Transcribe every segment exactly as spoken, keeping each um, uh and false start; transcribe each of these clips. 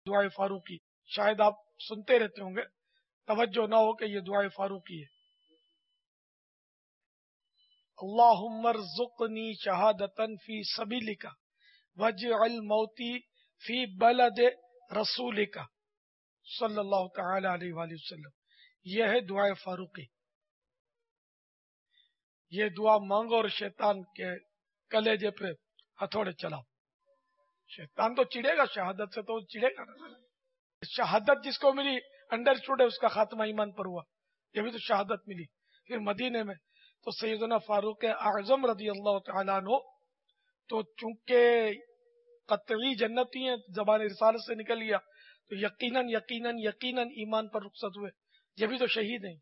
دعائے فاروقی شاید آپ سنتے رہتے ہوں گے، توجہ نہ ہو کہ یہ دعائے فاروقی ہے۔ اللہم ارزقنی شہادتن فی سبیلک واجعل موتی فی بلد رسولک صلی اللہ تعالی علیہ وآلہ وسلم۔ یہ ہے دعائے فاروقی۔ یہ دعا مانگو اور شیطان کے کلیجے پہ ہتھوڑے چلاؤ۔ شیطان تو چڑے گا، شہادت سے تو چڑے گا نا۔ شہادت جس کو ملی انڈرسٹوڈ ہے اس کا خاتمہ ایمان پر ہوا، یہ بھی تو شہادت ملی۔ پھر مدینے میں تو سیدنا فاروق اعظم رضی اللہ تعالیٰ عنہ تو چونکہ قطعی جنتی ہیں، زبان رسالت سے نکل گیا تو یقیناً یقیناً یقیناً ایمان پر رخصت ہوئے۔ یہ بھی تو شہید ہیں،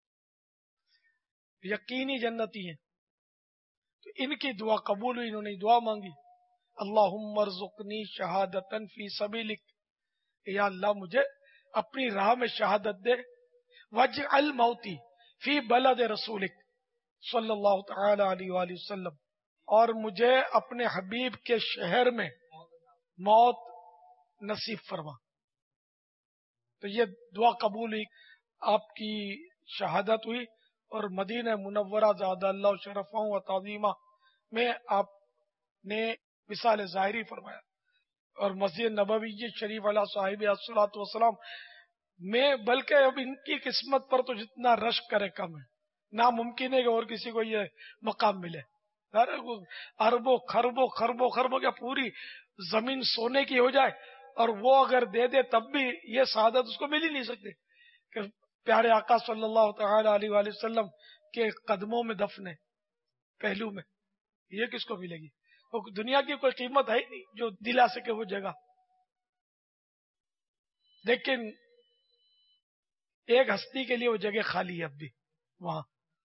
یقینی جنتی ہیں۔ تو ان کی دعا قبول ہوئی، انہوں نے دعا مانگی، اللہم ارزقنی شہادتن فی سبیلک، یا اللہ مجھے اپنی راہ میں شہادت دے، واجعل موتی فی بلد رسولک صلی اللہ تعالی علیہ وآلہ وسلم، اور مجھے اپنے حبیب کے شہر میں موت نصیب فرما۔ تو یہ دعا قبول ہوئی، آپ کی شہادت ہوئی، اور مدینہ منورہ زادہ اللہ شرفہ و تعظیمہ میں آپ نے مثال ظاہری فرمایا، اور مسجد نبوی شریف علیہ صاحب الصلوۃ والسلام میں، بلکہ اب ان کی قسمت پر تو جتنا رشک کرے کم ہے۔ ناممکن ہے کہ اور کسی کو یہ مقام ملے۔ اربوں خربوں خربوں خربوں کیا پوری زمین سونے کی ہو جائے اور وہ اگر دے دے تب بھی یہ سعادت اس کو مل ہی نہیں سکتی کہ پیارے آقا صلی اللہ تعالی علیہ وآلہ وسلم کے قدموں میں دفن ہے، پہلو میں، یہ کس کو ملے گی؟ وہ دنیا کی کوئی قیمت ہے ہی نہیں جو دلا سکے وہ جگہ۔ لیکن ایک ہستی کے لیے وہ جگہ خالی ہے اب بھی، وہاں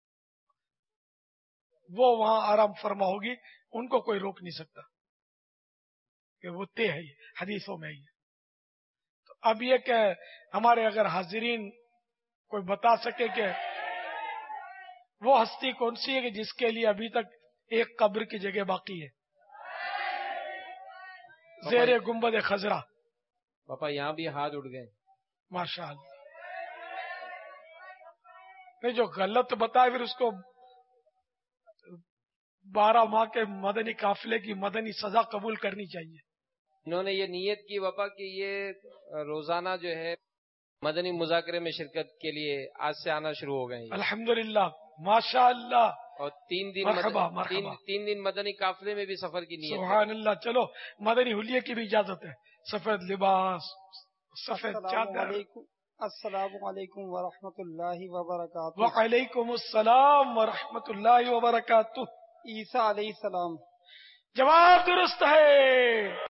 وہ وہاں آرام فرما ہوگی، ان کو کوئی روک نہیں سکتا کہ وہ طے ہے، حدیثوں میں ہی ہے۔ تو اب یہ کہ ہمارے اگر حاضرین کوئی بتا سکے کہ وہ ہستی کون سی ہے کہ جس کے لیے ابھی تک ایک قبر کی جگہ باقی ہے، زیر گنبد خضرا۔ پاپا یہاں بھی ہاتھ اٹھ گئے، ماشاء اللہ۔ نہیں، جو غلط بتائے پھر اس کو بارہ ماہ کے مدنی قافلے کی مدنی سزا قبول کرنی چاہیے۔ انہوں نے یہ نیت کی پاپا کہ یہ روزانہ جو ہے مدنی مذاکرے میں شرکت کے لیے آج سے آنا شروع ہو گئے ہیں، الحمدللہ، ماشاء اللہ، اور تین دن مرحبا مدنی مرحبا، تین, تین دن مدنی قافلے میں بھی سفر کی نیت سبحان اللہ۔ چلو مدنی حلیے کی بھی اجازت ہے، سفید لباس، سفید چادر۔ السلام علیکم ورحمۃ اللہ وبرکاتہ۔ وعلیکم السلام ورحمۃ اللہ وبرکاتہ۔ عیسیٰ علیہ السلام۔ جواب درست ہے۔